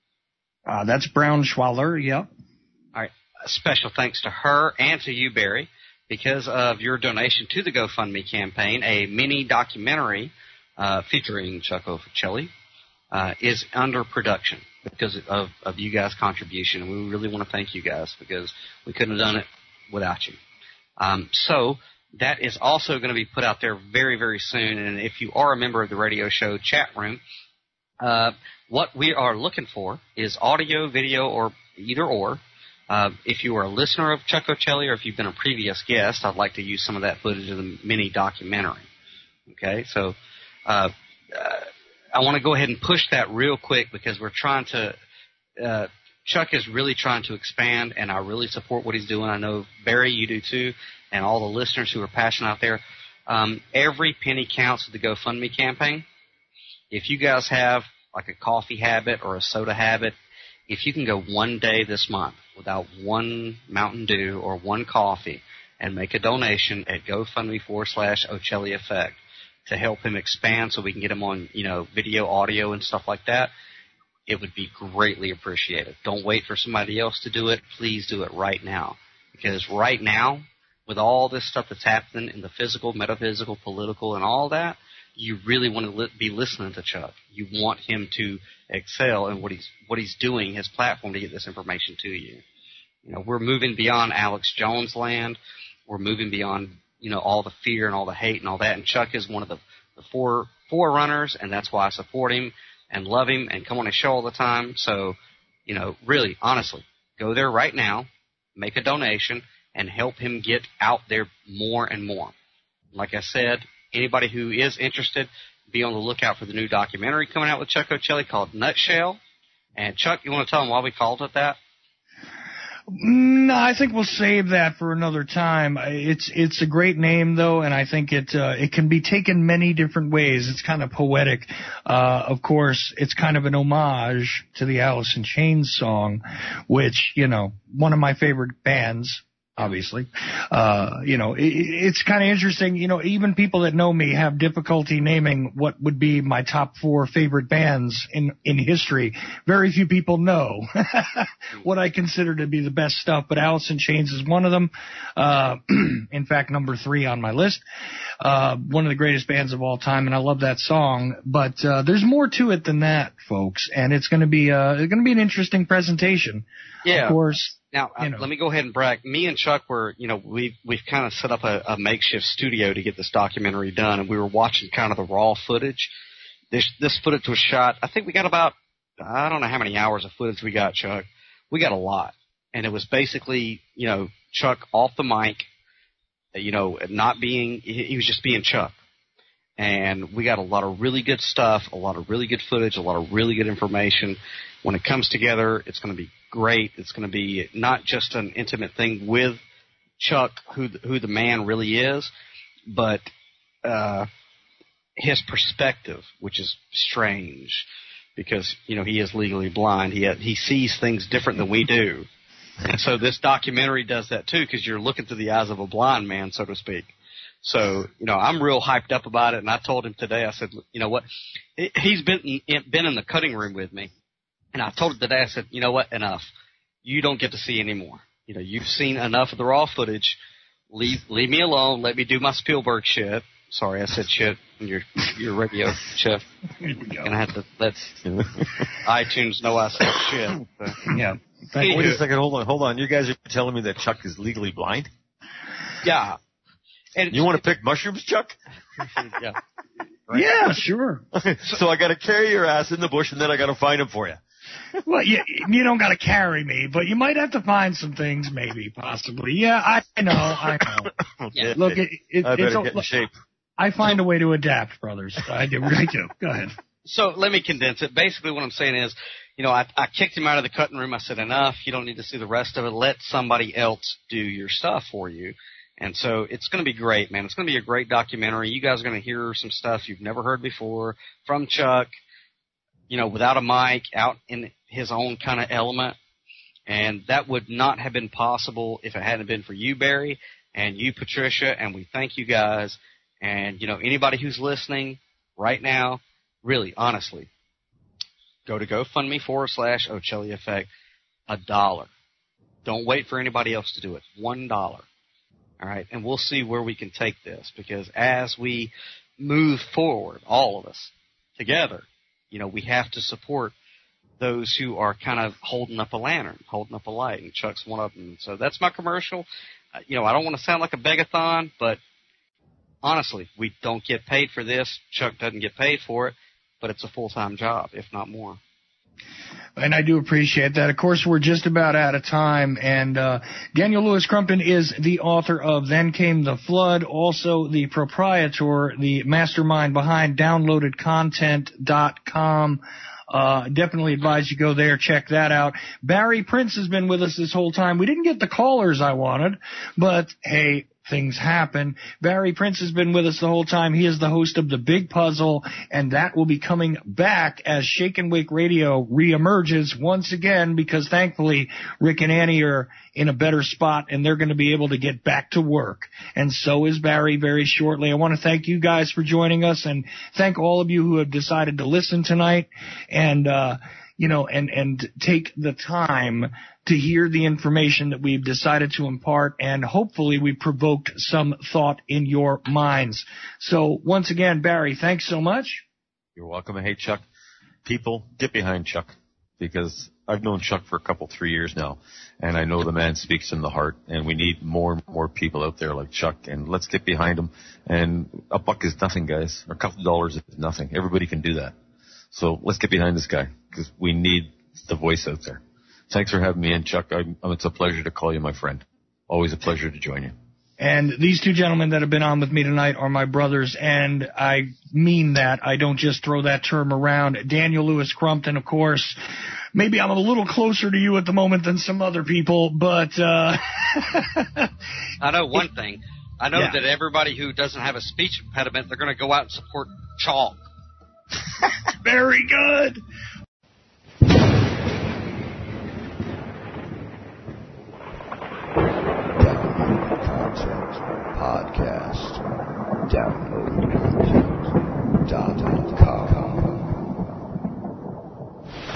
Uh, that's Braunschweiler, yep. All right. A special thanks to her and to you, Barry. Because of your donation to the GoFundMe campaign, a mini documentary uh, featuring Chuck Ocelli uh, is under production because of, of you guys' contribution. And we really want to thank you guys because we couldn't have done it without you. Um, so that is also going to be put out there very, very soon. And if you are a member of the radio show chat room, uh, what we are looking for is audio, video, or either or. Uh, if you are a listener of Chuck Ocelli or if you've been a previous guest, I'd like to use some of that footage of the mini documentary. Okay, so uh, uh, I want to go ahead and push that real quick because we're trying to uh, – Chuck is really trying to expand, and I really support what he's doing. I know, Barry, you do too, and all the listeners who are passionate out there. Um, every penny counts with the GoFundMe campaign. If you guys have like a coffee habit or a soda habit, if you can go one day this month without one Mountain Dew or one coffee and make a donation at GoFundMe forward slash Ocelli Effect to help him expand so we can get him on, you know, video, audio, and stuff like that, it would be greatly appreciated. Don't wait for somebody else to do it. Please do it right now. Because right now, with all this stuff that's happening in the physical, metaphysical, political, and all that, you really want to li- be listening to Chuck. You want him to excel in what he's what he's doing, his platform, to get this information to you. You know, we're moving beyond Alex Jones land. We're moving beyond, you know, all the fear and all the hate and all that. And Chuck is one of the, the four forerunners, and that's why I support him and love him and come on his show all the time. So, you know, really, honestly, go there right now, make a donation, and help him get out there more and more. Like I said, anybody who is interested, be on the lookout for the new documentary coming out with Chuck Ocelli called Nutshell. And, Chuck, you want to tell them why we called it that? No, I think we'll save that for another time. It's it's a great name, though, and I think it uh, it can be taken many different ways. It's kind of poetic. Uh, of course, it's kind of an homage to the Alice in Chains song, which, you know, one of my favorite bands. Obviously, uh, you know, it, it's kind of interesting. You know, even people that know me have difficulty naming what would be my top four favorite bands in, in history. Very few people know what I consider to be the best stuff, but Alice in Chains is one of them. Uh, in fact, number three on my list. Uh, one of the greatest bands of all time, and I love that song. But uh, there's more to it than that, folks, and it's going to be uh, it's going to be an interesting presentation. Yeah. Of course. Now, you know. let me go ahead and brag. Me and Chuck were, you know, we've, we've kind of set up a, a makeshift studio to get this documentary done, and we were watching kind of the raw footage. This, this footage was shot, I think we got about, I don't know how many hours of footage we got, Chuck. We got a lot. And it was basically, you know, Chuck off the mic, you know, not being, he, he was just being Chuck. And we got a lot of really good stuff, a lot of really good footage, a lot of really good information. When it comes together, it's going to be great. It's going to be not just an intimate thing with Chuck who the, who the man really is, but uh, his perspective, which is strange, because you know he is legally blind. He he sees things different than we do, and so this documentary does that too, because you're looking through the eyes of a blind man, so to speak. So, you know, I'm real hyped up about it, and I told him today, I said, you know what, he's been been in the cutting room with me, and I told him today, I said, you know what, enough. You don't get to see anymore. You know, you've seen enough of the raw footage. Leave leave me alone. Let me do my Spielberg shit. Sorry, I said shit in your, your radio, Chef. And I had to let iTunes know I said shit. So. Yeah. Wait a second, hold on, hold on. You guys are telling me that Chuck is legally blind? Yeah. And you want to pick mushrooms, Chuck? Yeah. Right. Yeah, sure. So I got to carry your ass in the bush, and then I got to find him for you. Well, you, you don't got to carry me, but you might have to find some things, maybe, possibly. Yeah, I know, I know. Yeah. Look, it, it, I better it's get in shape. I find a way to adapt, brothers. I do. I do. Go ahead. So let me condense it. Basically, what I'm saying is, you know, I, I kicked him out of the cutting room. I said, enough. You don't need to see the rest of it. Let somebody else do your stuff for you. And so it's going to be great, man. It's going to be a great documentary. You guys are going to hear some stuff you've never heard before from Chuck, you know, without a mic, out in his own kind of element. And that would not have been possible if it hadn't been for you, Barry, and you, Patricia, and we thank you guys. And, you know, anybody who's listening right now, really, honestly, go to GoFundMe forward slash Ocelli Effect, a dollar. Don't wait for anybody else to do it. One dollar. All right, and we'll see where we can take this, because as we move forward, all of us together, you know, we have to support those who are kind of holding up a lantern, holding up a light, and Chuck's one of them. So that's my commercial. Uh, you know, I don't want to sound like a begathon, but honestly, we don't get paid for this. Chuck doesn't get paid for it, but it's a full-time job, if not more. And I do appreciate that. Of course, we're just about out of time. And uh, Daniel Lewis Crumpton is the author of Then Came the Flood, also the proprietor, the mastermind behind downloaded content dot com. Uh, definitely advise you go there, check that out. Barry Prince has been with us this whole time. We didn't get the callers I wanted, but hey, things happen. Barry Prince has been with us the whole time. He is the host of The Big Puzzle, and that will be coming back as Shake and Wake Radio reemerges once again, because thankfully Rick and Annie are in a better spot and they're going to be able to get back to work. And so is Barry very shortly. I want to thank you guys for joining us, and thank all of you who have decided to listen tonight and, uh, you know, and, and take the time to hear the information that we've decided to impart, and hopefully we provoked some thought in your minds. So once again, Barry, thanks so much. You're welcome. Hey, Chuck, people, get behind Chuck, because I've known Chuck for a couple, three years now, and I know the man speaks from the heart, and we need more and more people out there like Chuck, and let's get behind him. And a buck is nothing, guys, or a couple of dollars is nothing. Everybody can do that. So let's get behind this guy, because we need the voice out there. Thanks for having me in, Chuck. I, it's a pleasure to call you my friend. Always a pleasure to join you. And these two gentlemen that have been on with me tonight are my brothers, and I mean that. I don't just throw that term around. Daniel Lewis Crumpton, of course. Maybe I'm a little closer to you at the moment than some other people, but uh I know one thing. I know yeah. that everybody who doesn't have a speech impediment, they're going to go out and support Chalk. Very good. Podcast. Download content dot com.